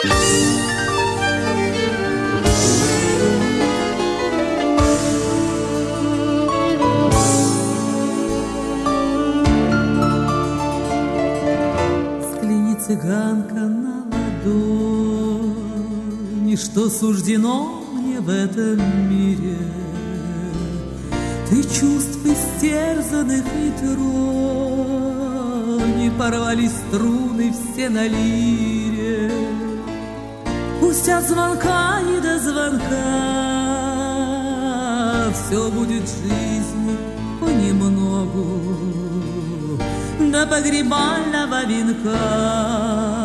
Цыганка на ладони, что суждено мне в этом мире. Ты чувств истерзанных не тронь, порвали струны все на лире. Пусть от звонка и до звонка все будет жизни понемногу, до погребального венка.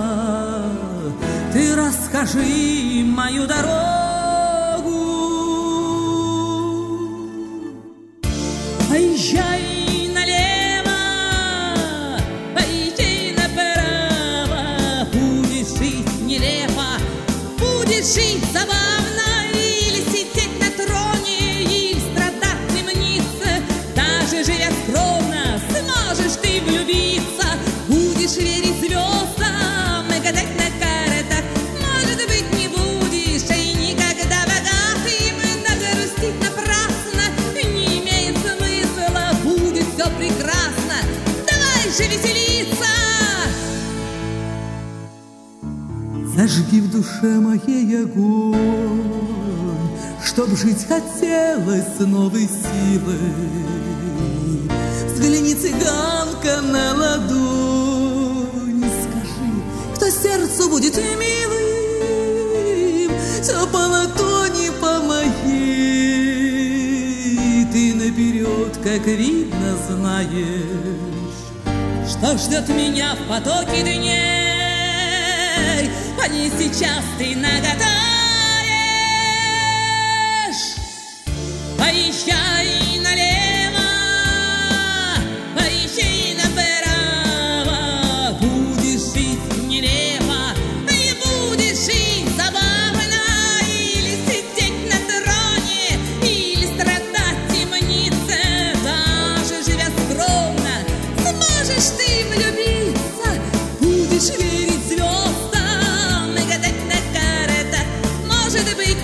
Ты расскажи мою дорогу. Поезжай налево, поезжай направо. Будет жить нелепо, будет жить забавно. Или сидеть на троне, или страдать в темнице. Даже живя скромно, сможешь ты влюбиться. Будешь верить звездам и гадать на картах. Может быть, не будешь, и никогда богатым. Даже грустить напрасно не имеет смысла. Будет все прекрасно, давай же веселиться. Зажги в душе моей огонь, чтоб жить хотелось с новой силой. Взгляни, цыганка, на ладонь, скажи, кто сердцу будет милым. Все по латони, по моей. Ты наперед, как видно, знаешь, что ждет меня в потоке дней. По ней сейчас ты нагадаешь. Поезжай налево, поезжай направо. Будешь жить нелепо, и будешь жить забавно. Или сидеть на троне, или страдать в темнице. Даже живя скромно, сможешь ты влюбиться. Будешь верить звездам и гадать на картах. Может быть,